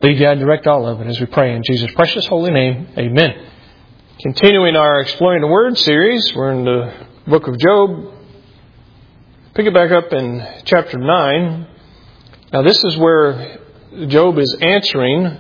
Lead, guide, direct all of it as we pray in Jesus' precious holy name. Amen. Continuing our Exploring the Word series, we're in the book of Job. Pick it back up in chapter 9. Now this is where Job is answering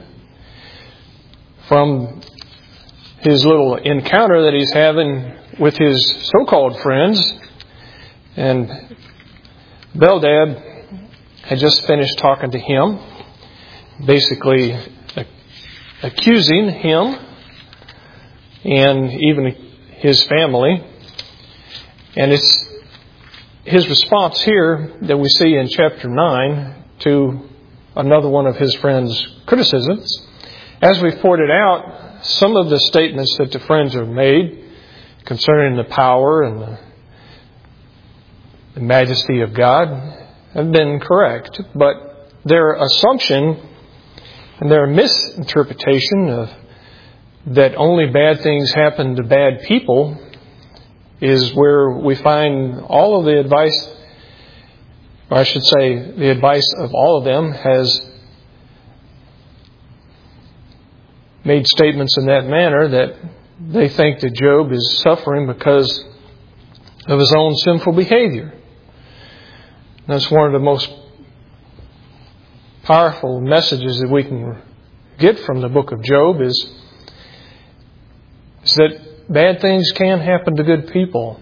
from his little encounter that he's having with his so-called friends. And Bildad had just finished talking to him, basically accusing him and even his family. And it's his response here that we see in chapter 9 to another one of his friends' criticisms. As we've pointed out, some of the statements that the friends have made concerning the power and the majesty of God have been correct, but their assumption and their misinterpretation of that only bad things happen to bad people is where we find all of the advice, or I should say the advice of all of them has made statements in that manner that they think that Job is suffering because of his own sinful behavior. That's one of the most powerful messages that we can get from the book of Job is that bad things can happen to good people.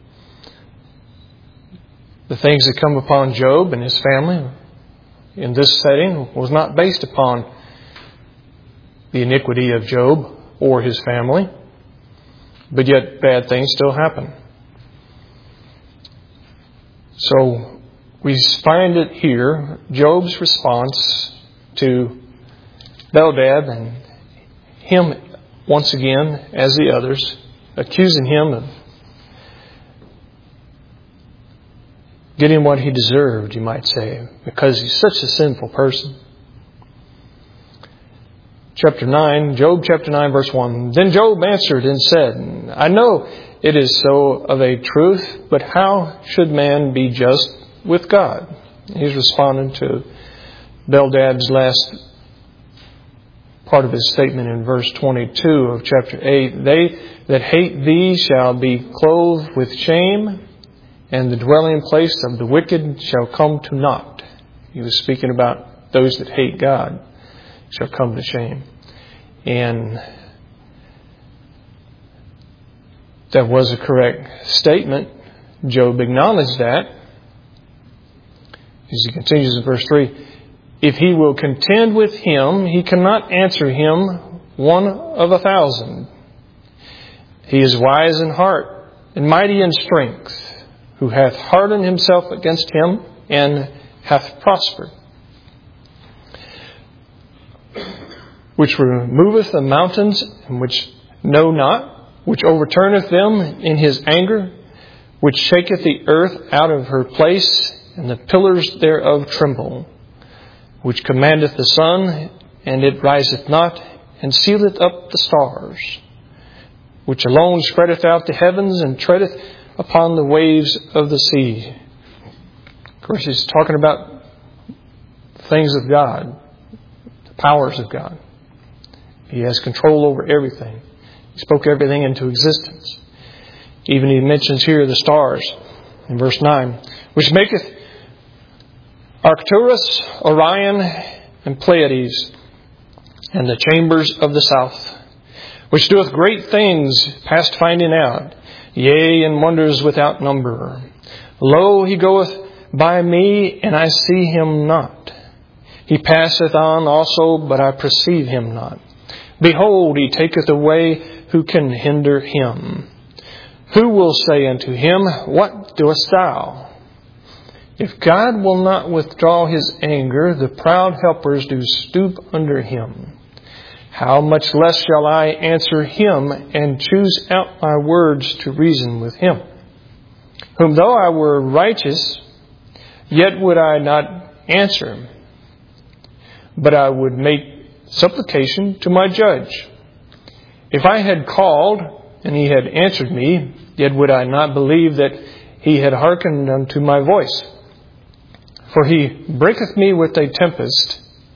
The things that come upon Job and his family in this setting was not based upon the iniquity of Job or his family, but yet bad things still happen. So we find it here, Job's response to Bildad and him once again, as the others, accusing him of getting what he deserved, you might say, because he's such a sinful person. Chapter 9, Job chapter 9, verse 1. Then Job answered and said, I know it is so of a truth, but how should man be just with God? He's responding to Bildad's last part of his statement in verse 22 of chapter 8. They that hate thee shall be clothed with shame, and the dwelling place of the wicked shall come to naught. He was speaking about those that hate God shall come to shame. And that was a correct statement. Job acknowledged that. As he continues in verse 3, if he will contend with him, he cannot answer him 1 of 1,000. He is wise in heart and mighty in strength, who hath hardened himself against him and hath prospered. Which removeth the mountains, and which know not, which overturneth them in his anger, which shaketh the earth out of her place, and the pillars thereof tremble, which commandeth the sun, and it riseth not, and sealeth up the stars, which alone spreadeth out the heavens, and treadeth upon the waves of the sea. Of course, he's talking about things of God, the powers of God. He has control over everything. He spoke everything into existence. Even he mentions here the stars in verse 9, which maketh Arcturus, Orion, and Pleiades, and the chambers of the south, which doeth great things past finding out, yea, and wonders without number. Lo, he goeth by me, and I see him not. He passeth on also, but I perceive him not. Behold, he taketh away, who can hinder him? Who will say unto him, what doest thou? If God will not withdraw his anger, the proud helpers do stoop under him. How much less shall I answer him, and choose out my words to reason with him? Whom though I were righteous, yet would I not answer him, but I would make supplication to my judge. If I had called, and he had answered me, yet would I not believe that he had hearkened unto my voice. For he breaketh me with a tempest,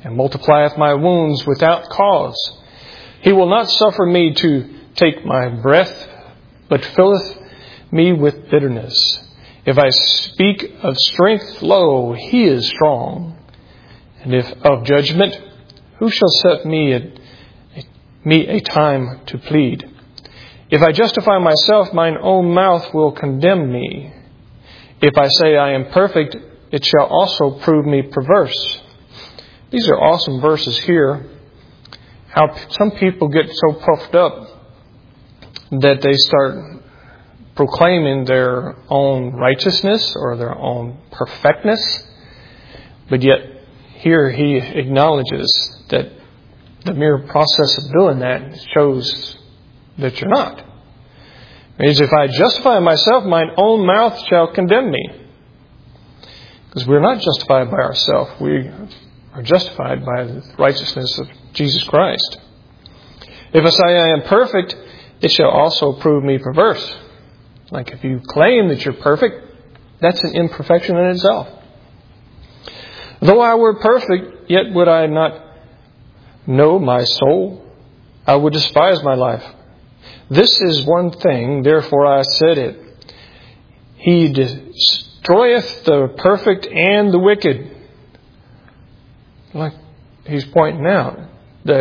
and multiplieth my wounds without cause. He will not suffer me to take my breath, but filleth me with bitterness. If I speak of strength, lo, he is strong. And if of judgment, who shall set me a time to plead? If I justify myself, mine own mouth will condemn me. If I say I am perfect, it shall also prove me perverse. These are awesome verses here. How some people get so puffed up that they start proclaiming their own righteousness or their own perfectness. But yet, here he acknowledges that the mere process of doing that shows that you're not. It means if I justify myself, mine own mouth shall condemn me. Because we're not justified by ourselves. We are justified by the righteousness of Jesus Christ. If I say I am perfect, it shall also prove me perverse. Like if you claim that you're perfect, that's an imperfection in itself. Though I were perfect, yet would I not know my soul. I would despise my life. This is one thing, therefore I said it. He destroyeth the perfect and the wicked. Like he's pointing out that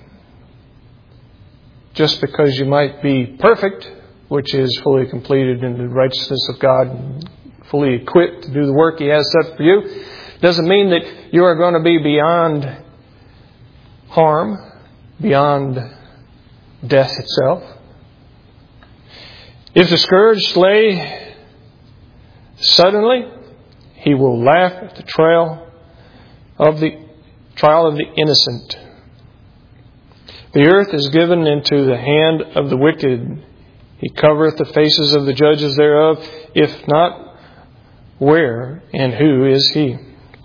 just because you might be perfect, which is fully completed in the righteousness of God, and fully equipped to do the work He has set for you, doesn't mean that you are going to be beyond harm, beyond death itself. If the scourge slay suddenly, He will laugh at the trial of the innocent. The earth is given into the hand of the wicked. He covereth the faces of the judges thereof. If not, where and who is He?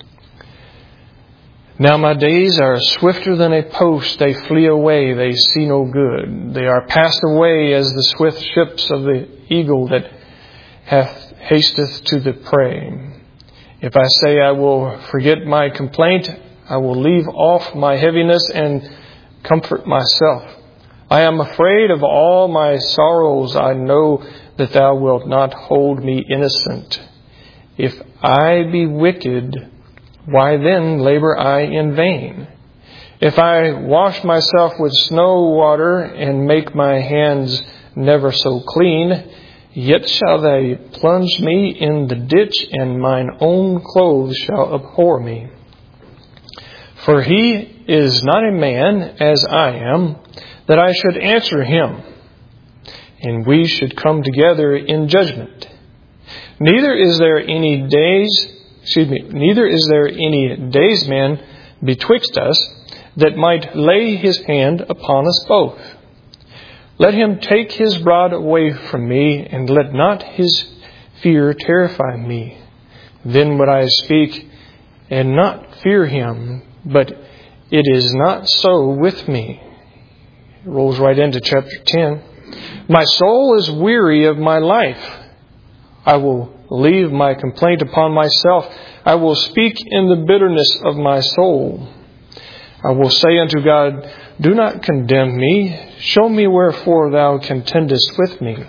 Now my days are swifter than a post. They flee away. They see no good. They are passed away as the swift ships of the eagle that hasteth to the prey. If I say I will forget my complaint, I will leave off my heaviness and comfort myself. I am afraid of all my sorrows. I know that Thou wilt not hold me innocent. If I be wicked, why then labor I in vain? If I wash myself with snow water and make my hands never so clean, yet shall they plunge me in the ditch, and mine own clothes shall abhor me. For He is not a man as I am, that I should answer Him, and we should come together in judgment. Neither is there any daysman betwixt us that might lay his hand upon us both. Let him take his rod away from me, and let not his fear terrify me. Then would I speak and not fear him, but it is not so with me. It rolls right into chapter 10. My soul is weary of my life. I will leave my complaint upon myself. I will speak in the bitterness of my soul. I will say unto God, do not condemn me. Show me wherefore Thou contendest with me.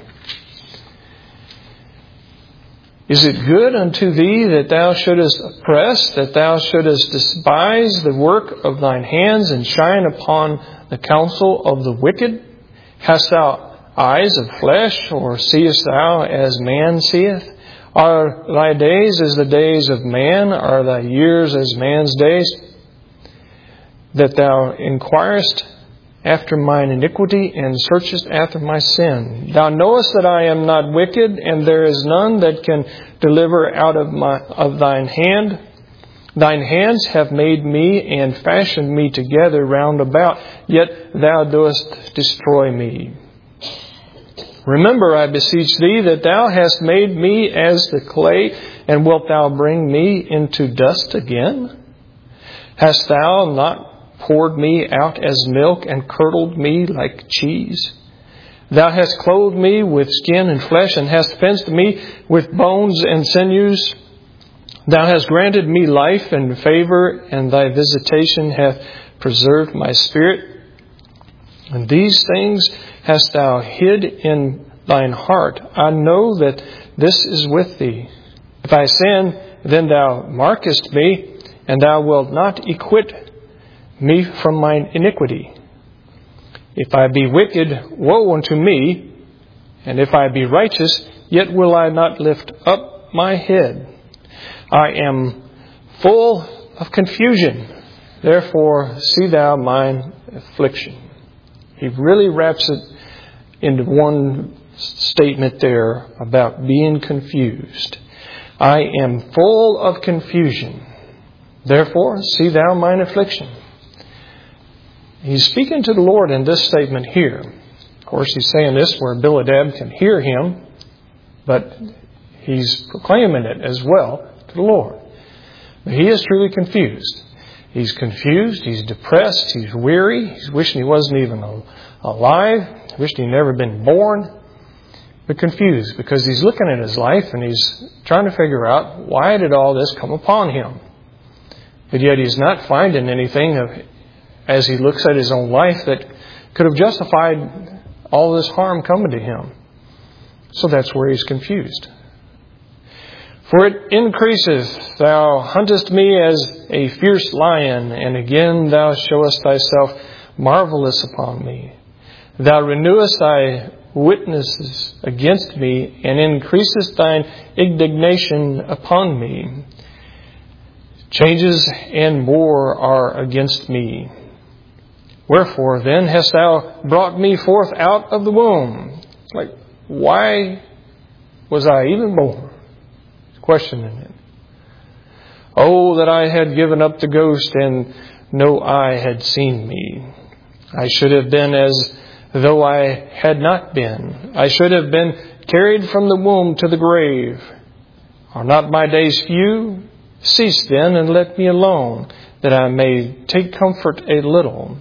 Is it good unto Thee that Thou shouldest oppress, that Thou shouldest despise the work of Thine hands, and shine upon the counsel of the wicked? Hast Thou eyes of flesh, or seest Thou as man seeth? Are Thy days as the days of man? Are Thy years as man's days? That Thou inquirest after mine iniquity, and searchest after my sin. Thou knowest that I am not wicked, and there is none that can deliver out of Thine hand. Thine hands have made me and fashioned me together round about, yet Thou doest destroy me. Remember, I beseech Thee, that Thou hast made me as the clay, and wilt Thou bring me into dust again? Hast Thou not poured me out as milk, and curdled me like cheese? Thou hast clothed me with skin and flesh, and hast fenced me with bones and sinews. Thou hast granted me life and favor, and thy visitation hath preserved my spirit. And these things hast thou hid in thine heart. I know that this is with thee. If I sin, then thou markest me, and thou wilt not acquit me from mine iniquity. If I be wicked, woe unto me, and if I be righteous, yet will I not lift up my head. I am full of confusion, therefore see thou mine affliction. He really wraps it into one statement there about being confused. I am full of confusion, therefore see thou mine affliction. He's speaking to the Lord in this statement here. Of course, he's saying this where Biladab can hear him, but he's proclaiming it as well to the Lord. But he is truly confused. He's confused, he's depressed, he's weary, he's wishing he wasn't even alive, wishing he'd never been born, but confused because he's looking at his life and he's trying to figure out why did all this come upon him. But yet he's not finding anything as he looks at his own life that could have justified all this harm coming to him. So that's where he's confused. For it increaseth, thou huntest me as a fierce lion, and again thou showest thyself marvelous upon me. Thou renewest thy witnesses against me, and increasest thine indignation upon me. Changes and more are against me. Wherefore then hast thou brought me forth out of the womb? Like, why was I even born? Questioning it. Oh, that I had given up the ghost, and no eye had seen me. I should have been as though I had not been. I should have been carried from the womb to the grave. Are not my days few? Cease then, and let me alone, that I may take comfort a little.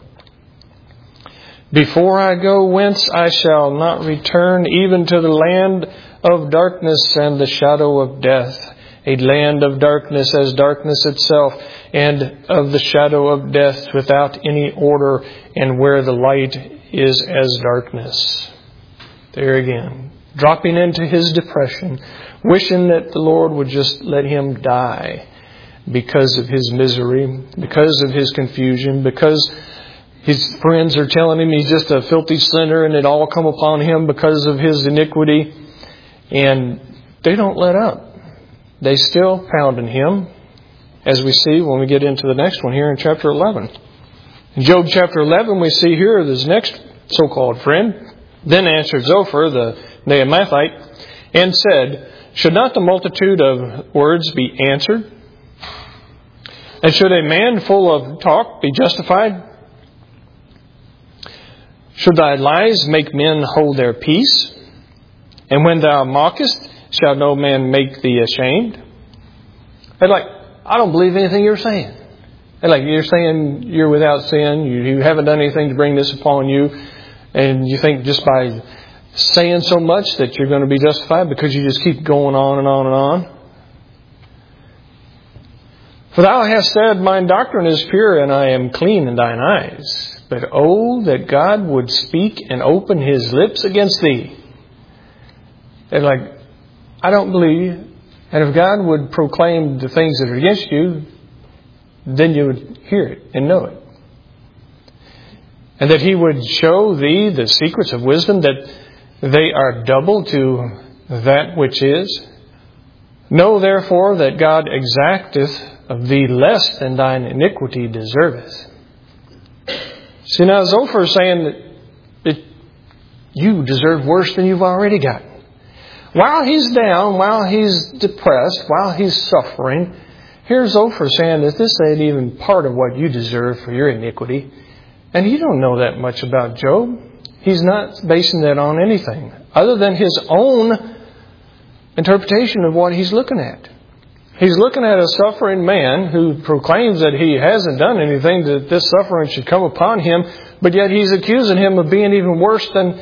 Before I go whence I shall not return, even to the land of darkness and the shadow of death, a land of darkness as darkness itself, and of the shadow of death without any order, and where the light is as darkness. There again, dropping into his depression, wishing that the Lord would just let him die because of his misery, because of his confusion, because his friends are telling him he's just a filthy sinner and it all come upon him because of his iniquity. And they don't let up. They still pounding him, as we see when we get into the next one here in chapter 11. In Job chapter 11, we see here this next so-called friend. Then answered Zophar, the Naamathite, and said, should not the multitude of words be answered? And should a man full of talk be justified? Should thy lies make men hold their peace? And when thou mockest, shall no man make thee ashamed? They're like, I don't believe anything you're saying. They're like, you're saying you're without sin. You haven't done anything to bring this upon you. And you think just by saying so much that you're going to be justified because you just keep going on and on and on. For thou hast said, mine doctrine is pure, and I am clean in thine eyes. But oh, that God would speak and open his lips against thee. They're like, I don't believe you. And if God would proclaim the things that are against you, then you would hear it and know it. And that he would show thee the secrets of wisdom, that they are double to that which is. Know therefore that God exacteth of thee less than thine iniquity deserveth. See, now Zophar is saying that you deserve worse than you've already got. While he's down, while he's depressed, while he's suffering, here's Zophar saying that this ain't even part of what you deserve for your iniquity. And you don't know that much about Job. He's not basing that on anything other than his own interpretation of what he's looking at. He's looking at a suffering man who proclaims that he hasn't done anything that this suffering should come upon him, but yet he's accusing him of being even worse than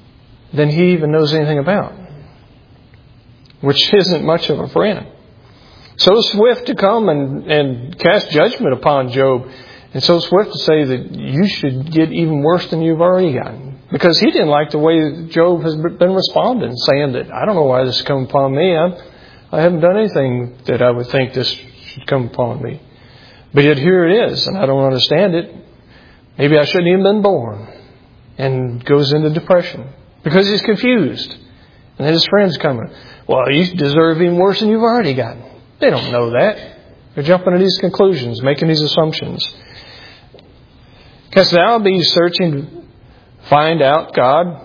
he even knows anything about, which isn't much of a friend. So swift to come and cast judgment upon Job, and so swift to say that you should get even worse than you've already gotten. Because he didn't like the way Job has been responding, saying that, I don't know why this has come upon me. I haven't done anything that I would think this should come upon me. But yet here it is, and I don't understand it. Maybe I shouldn't even been born. And goes into depression because he's confused. And then his friends come in. Well, you deserve even worse than you've already gotten. They don't know that. They're jumping to these conclusions, making these assumptions. Canst thou be searching to find out God?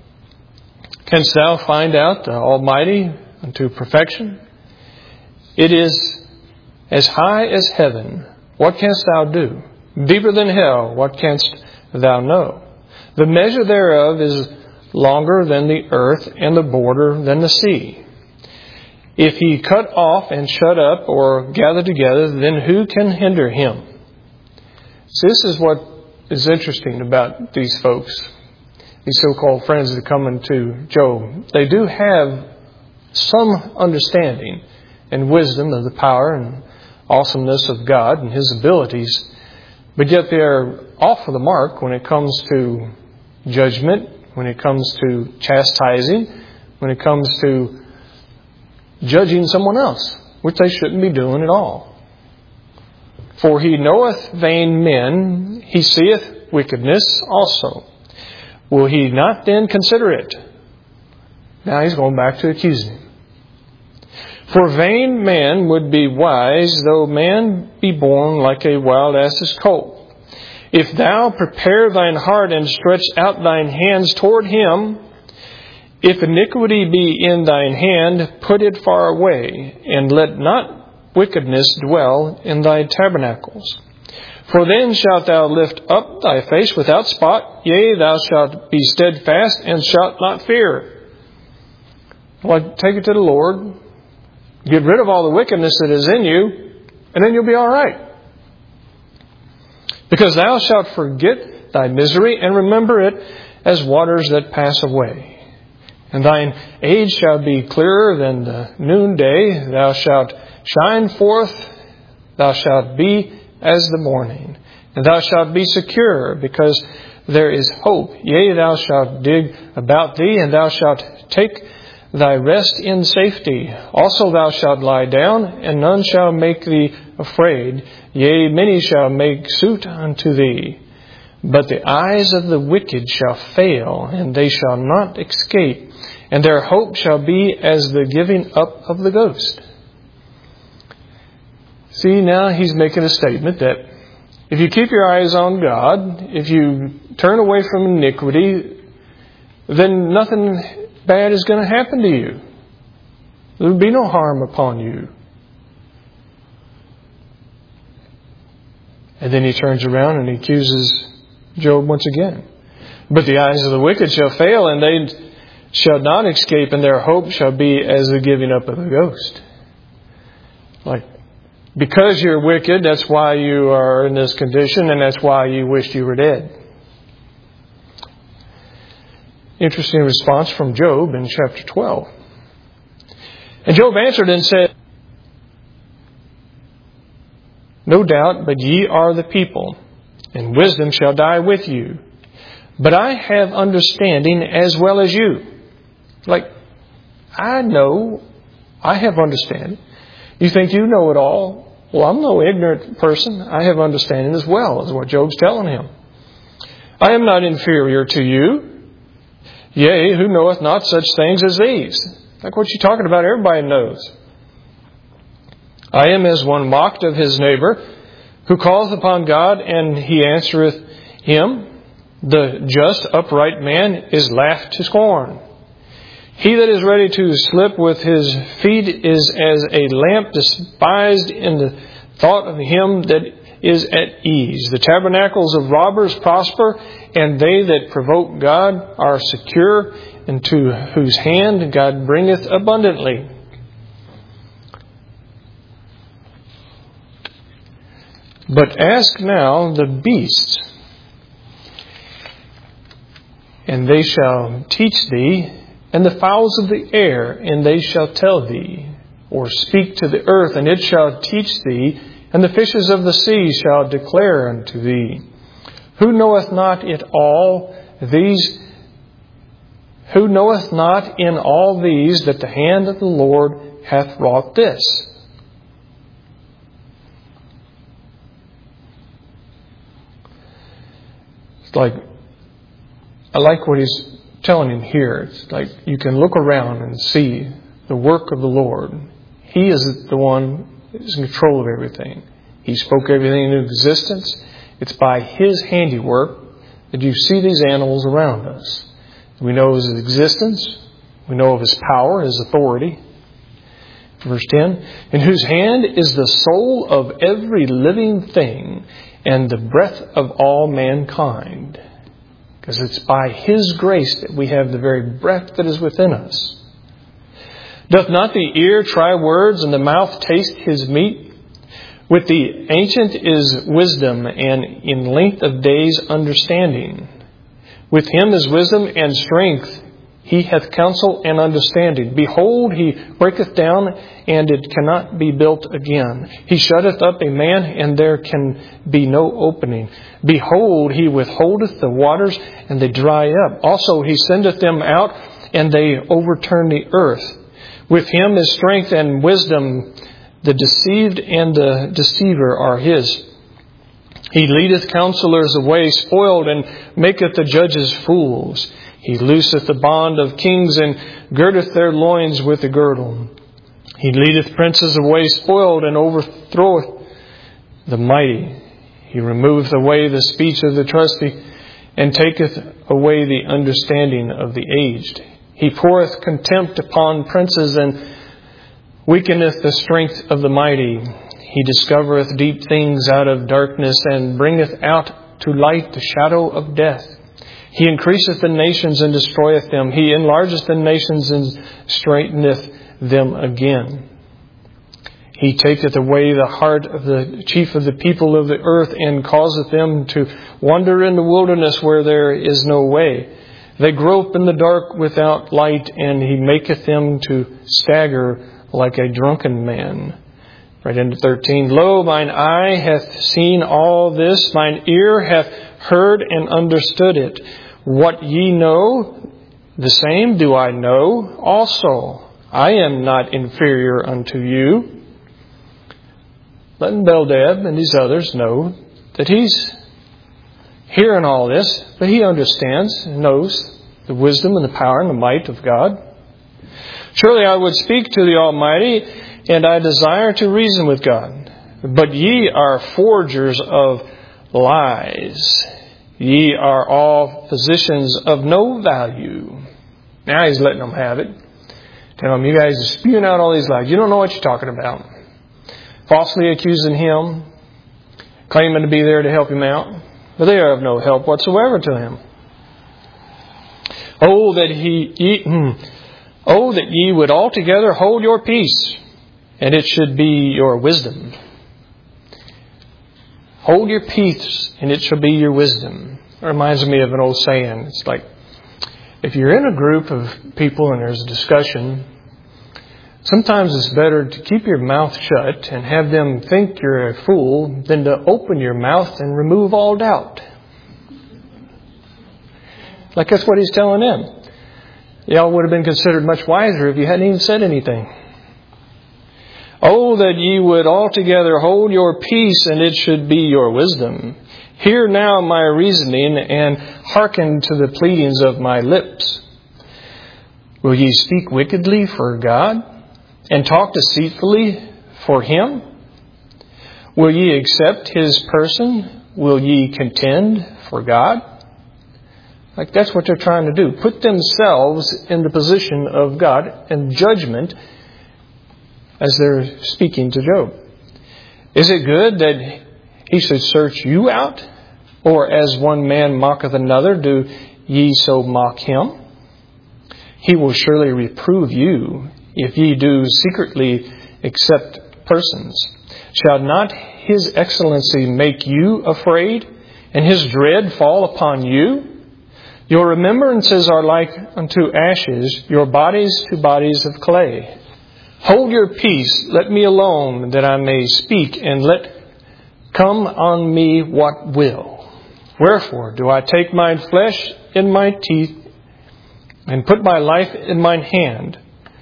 Canst thou find out the Almighty unto perfection? It is as high as heaven. What canst thou do? Deeper than hell. What canst thou know? The measure thereof is longer than the earth, and the border than the sea. If he cut off and shut up or gather together, then who can hinder him? So this is what is interesting about these folks, these so-called friends that come into Job. They do have some understanding and wisdom of the power and awesomeness of God and His abilities, but yet they're off of the mark when it comes to judgment, when it comes to chastising, when it comes to judging someone else, which they shouldn't be doing at all. For he knoweth vain men, he seeth wickedness also. Will he not then consider it? Now he's going back to accusing him. For vain man would be wise, though man be born like a wild ass's colt. If thou prepare thine heart and stretch out thine hands toward him, if iniquity be in thine hand, put it far away, and let not wickedness dwell in thy tabernacles. For then shalt thou lift up thy face without spot, yea, thou shalt be steadfast and shalt not fear. Well, take it to the Lord, get rid of all the wickedness that is in you, and then you'll be all right. Because thou shalt forget thy misery and remember it as waters that pass away. And thine age shall be clearer than the noonday. Thou shalt shine forth. Thou shalt be as the morning. And thou shalt be secure, because there is hope. Yea, thou shalt dig about thee, and thou shalt take thy rest in safety. Also thou shalt lie down, and none shall make thee afraid. Yea, many shall make suit unto thee. But the eyes of the wicked shall fail, and they shall not escape. And their hope shall be as the giving up of the ghost. See, now he's making a statement that if you keep your eyes on God, if you turn away from iniquity, then nothing bad is going to happen to you. There will be no harm upon you. And then he turns around and he accuses Job once again. But the eyes of the wicked shall fail, and they shall not escape, and their hope shall be as the giving up of the ghost. Like, because you're wicked, that's why you are in this condition, and that's why you wished you were dead. Interesting response from Job in chapter 12. And Job answered and said, No doubt, but ye are the people, and wisdom shall die with you. But I have understanding as well as you. Like, I know, I have understanding. You think you know it all? Well, I'm no ignorant person. I have understanding as well, is what Job's telling him. I am not inferior to you. Yea, who knoweth not such things as these? Like what you're talking about, everybody knows. I am as one mocked of his neighbor, who calleth upon God, and he answereth him. The just, upright man is laughed to scorn. He that is ready to slip with his feet is as a lamp despised in the thought of him that is at ease. The tabernacles of robbers prosper, and they that provoke God are secure, into whose hand God bringeth abundantly. But ask now the beasts, and they shall teach thee, and the fowls of the air, and they shall tell thee. or speak to the earth, and it shall teach thee, and the fishes of the sea shall declare unto thee. Who knoweth not in all these that the hand of the Lord hath wrought this? It's like, I like what he's telling him here. It's like you can look around and see the work of the Lord. He is the one that is in control of everything. He spoke everything into existence. It's by His handiwork that you see these animals around us. We know His existence. We know of His power, His authority. Verse 10, in whose hand is the soul of every living thing and the breath of all mankind. Because it's by His grace that we have the very breath that is within us. Doth not the ear try words and the mouth taste His meat? With the ancient is wisdom, and in length of days understanding. With Him is wisdom and strength. He hath counsel and understanding. Behold, He breaketh down, and it cannot be built again. He shutteth up a man, and there can be no opening. Behold, He withholdeth the waters, and they dry up. Also He sendeth them out, and they overturn the earth. With Him is strength and wisdom. The deceived and the deceiver are His. He leadeth counselors away spoiled, and maketh the judges fools. He looseth the bond of kings, and girdeth their loins with a girdle. He leadeth princes away spoiled, and overthroweth the mighty. He removeth away the speech of the trusty, and taketh away the understanding of the aged. He poureth contempt upon princes, and weakeneth the strength of the mighty. He discovereth deep things out of darkness, and bringeth out to light the shadow of death. He increaseth the nations and destroyeth them. He enlargeth the nations and straighteneth them again. He taketh away the heart of the chief of the people of the earth, and causeth them to wander in the wilderness where there is no way. They grope in the dark without light, and He maketh them to stagger like a drunken man. Right into 13. Lo, mine eye hath seen all this, mine ear hath heard and understood it. What ye know, the same do I know also. I am not inferior unto you. Letting Beldad and these others know that he's hearing all this, but he understands and knows the wisdom and the power and the might of God. Surely I would speak to the Almighty, and I desire to reason with God. But ye are forgers of lies. Ye are all physicians of no value. Now He's letting them have it. Telling them, you guys are spewing out all these lies. You don't know what you're talking about. Falsely accusing Him, claiming to be there to help Him out. But they are of no help whatsoever to Him. Oh, that ye would altogether hold your peace, and it should be your wisdom. Hold your peace, and it shall be your wisdom. It reminds me of an old saying. It's like, if you're in a group of people and there's a discussion, sometimes it's better to keep your mouth shut and have them think you're a fool than to open your mouth and remove all doubt. Like that's what He's telling them. Y'all would have been considered much wiser if you hadn't even said anything. Oh, that ye would altogether hold your peace, and it should be your wisdom. Hear now my reasoning, and hearken to the pleadings of my lips. Will ye speak wickedly for God, and talk deceitfully for Him? Will ye accept His person? Will ye contend for God? Like that's what they're trying to do. Put themselves in the position of God and judgment as they're speaking to Job. Is it good that He should search you out? Or as one man mocketh another, do ye so mock Him? He will surely reprove you if ye do secretly accept persons. Shall not His excellency make you afraid, and His dread fall upon you? Your remembrances are like unto ashes, your bodies to bodies of clay. Hold your peace, let me alone, that I may speak, and let come on me what will. Wherefore do I take mine flesh in my teeth, and put my life in mine hand?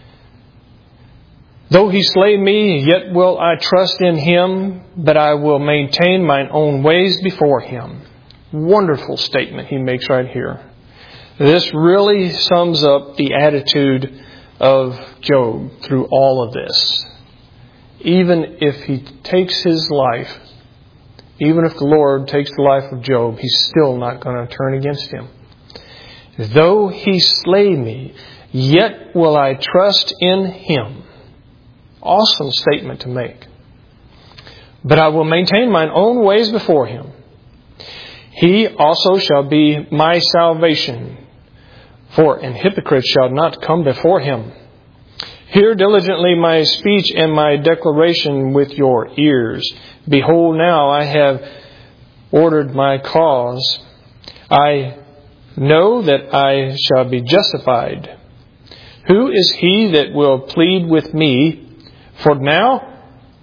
Though he slay me, yet will I trust in him, but I will maintain mine own ways before him. Wonderful statement he makes right here. This really sums up the attitude of Job through all of this. Even if he takes his life, even if the Lord takes the life of Job, He's still not going to turn against him. Though he slay me, yet will I trust in him. Awesome statement to make. But I will maintain mine own ways before him. He also shall be my salvation, for an hypocrite shall not come before him. Hear diligently my speech and my declaration with your ears. Behold, now I have ordered my cause. I know that I shall be justified. Who is he that will plead with me? For now,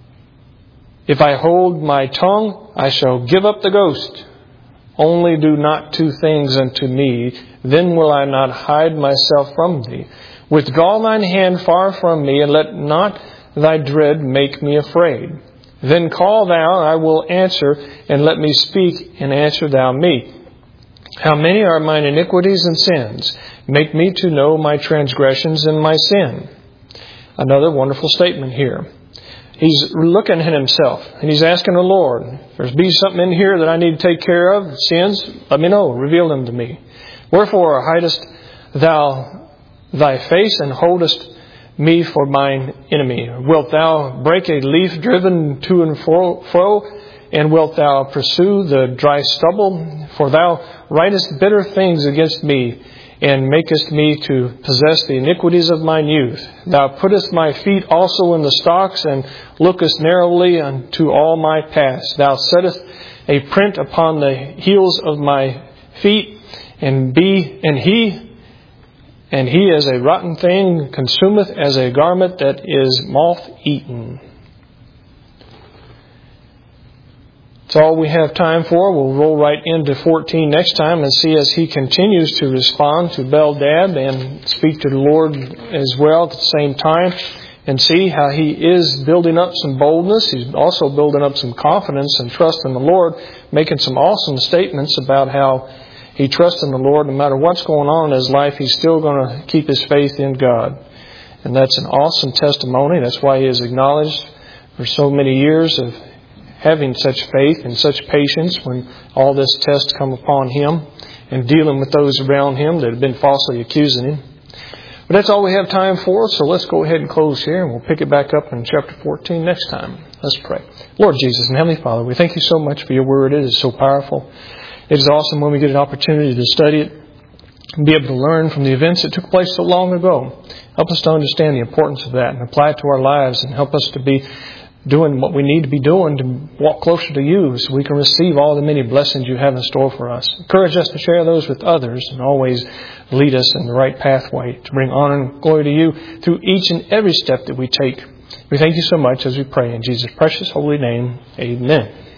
if I hold my tongue, I shall give up the ghost. Only do not two things unto me, then will I not hide myself from thee. Withdraw thine hand far from me, and let not thy dread make me afraid. Then call thou, I will answer, and let me speak, and answer thou me. How many are mine iniquities and sins? Make me to know my transgressions and my sin. Another wonderful statement here. He's looking at himself, and he's asking the Lord, if there's be something in here that I need to take care of, sins, let me know, reveal them to me. Wherefore hidest thou thy face, and holdest me for mine enemy? Wilt thou break a leaf driven to and fro, and wilt thou pursue the dry stubble? For thou writest bitter things against me, and makest me to possess the iniquities of mine youth. Thou puttest my feet also in the stocks, and lookest narrowly unto all my paths. Thou settest a print upon the heels of my feet, and he as a rotten thing consumeth as a garment that is moth-eaten. That's all we have time for. We'll roll right into 14 next time and see as he continues to respond to Bildad and speak to the Lord as well at the same time, and see how he is building up some boldness. He's also building up some confidence and trust in the Lord, making some awesome statements about how he trusts in the Lord. No matter what's going on in his life, he's still going to keep his faith in God. And that's an awesome testimony. That's why he is acknowledged for so many years of having such faith and such patience when all this test come upon him, and dealing with those around him that have been falsely accusing him. But that's all we have time for, so let's go ahead and close here, and we'll pick it back up in chapter 14 next time. Let's pray. Lord Jesus and Heavenly Father, we thank you so much for your word. It is so powerful. It is awesome when we get an opportunity to study it and be able to learn from the events that took place so long ago. Help us to understand the importance of that and apply it to our lives, and help us to be doing what we need to be doing to walk closer to you so we can receive all the many blessings you have in store for us. Encourage us to share those with others, and always lead us in the right pathway to bring honor and glory to you through each and every step that we take. We thank you so much as we pray in Jesus' precious holy name. Amen.